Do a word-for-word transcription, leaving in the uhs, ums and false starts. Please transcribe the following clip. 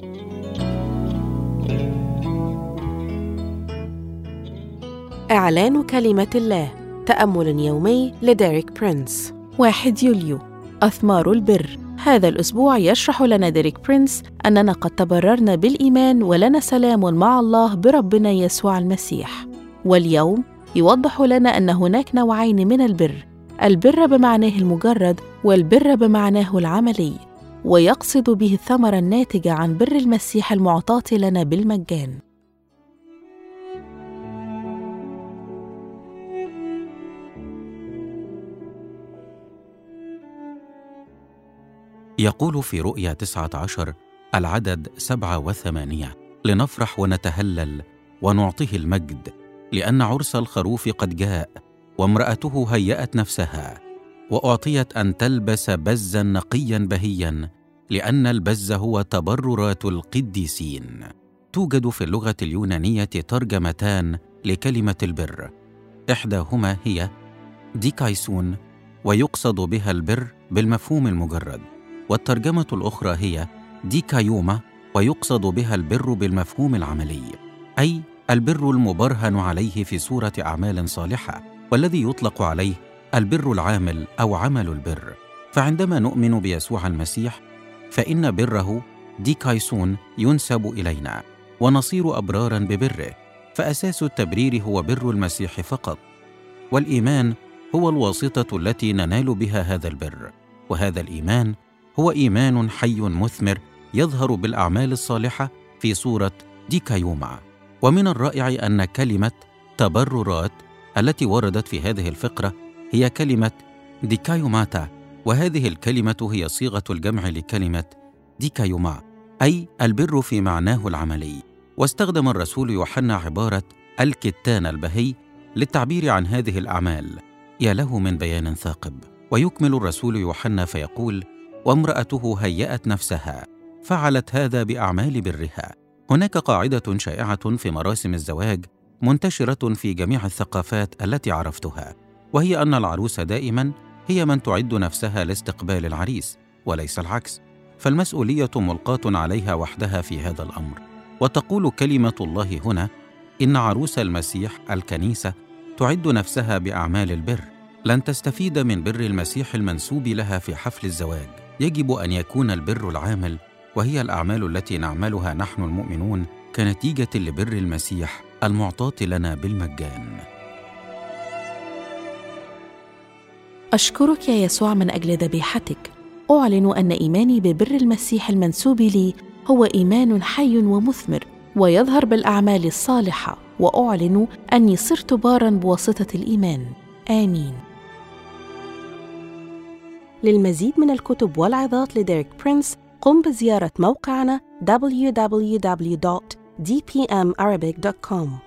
إعلان كلمة الله. تأمل يومي لديريك برينس. واحد يوليو. أثمار البر. هذا الأسبوع يشرح لنا ديريك برينس أننا قد تبررنا بالإيمان ولنا سلام مع الله بربنا يسوع المسيح. واليوم يوضح لنا أن هناك نوعين من البر: البر بمعناه المجرد والبر بمعناه العملي، ويقصد به الثمرة الناتجة عن بر المسيح المعطاة لنا بالمجان. يقول في رؤيا تسعة عشر العدد سبعة وثمانية: لنفرح ونتهلل ونعطيه المجد، لأن عرس الخروف قد جاء، وامرأته هيأت نفسها، وأعطيت أن تلبس بزا نقيا بهيا، لأن البز هو تبررات القديسين. توجد في اللغة اليونانية ترجمتان لكلمة البر، إحداهما هي ديكايسون، ويقصد بها البر بالمفهوم المجرد، والترجمة الأخرى هي ديكايوما، ويقصد بها البر بالمفهوم العملي، أي البر المبرهن عليه في صورة أعمال صالحة، والذي يطلق عليه البر العامل أو عمل البر. فعندما نؤمن بيسوع المسيح فإن بره ديكايسون ينسب إلينا، ونصير أبرارا ببره، فأساس التبرير هو بر المسيح فقط، والإيمان هو الواسطة التي ننال بها هذا البر. وهذا الإيمان هو إيمان حي مثمر يظهر بالأعمال الصالحة في صورة ديكايوما. ومن الرائع أن كلمة تبررات التي وردت في هذه الفقرة هي كلمة ديكايوماتا، وهذه الكلمة هي صيغة الجمع لكلمة ديكايوما، أي البر في معناه العملي. واستخدم الرسول يوحنا عبارة الكتان البهي للتعبير عن هذه الأعمال. يا له من بيان ثاقب. ويكمل الرسول يوحنا فيقول: وامرأته هيأت نفسها، فعلت هذا بأعمال برها. هناك قاعدة شائعة في مراسم الزواج منتشرة في جميع الثقافات التي عرفتها، وهي أن العروس دائما هي من تعد نفسها لاستقبال العريس، وليس العكس، فالمسؤولية ملقاة عليها وحدها في هذا الأمر. وتقول كلمة الله هنا إن عروس المسيح الكنيسة تعد نفسها بأعمال البر. لن تستفيد من بر المسيح المنسوب لها في حفل الزواج. يجب أن يكون البر العامل، وهي الأعمال التي نعملها نحن المؤمنون كنتيجة لبر المسيح المعطاة لنا بالمجان. أشكرك يا يسوع من أجل ذبيحتك. أعلن أن إيماني ببر المسيح المنسوب لي هو إيمان حي ومثمر ويظهر بالأعمال الصالحة، وأعلن أني صرت بارا بواسطة الإيمان. آمين. للمزيد من الكتب والعظات لديريك برينس قم بزيارة موقعنا دبليو دبليو دبليو دوت دي بي إم أرابيك دوت كوم.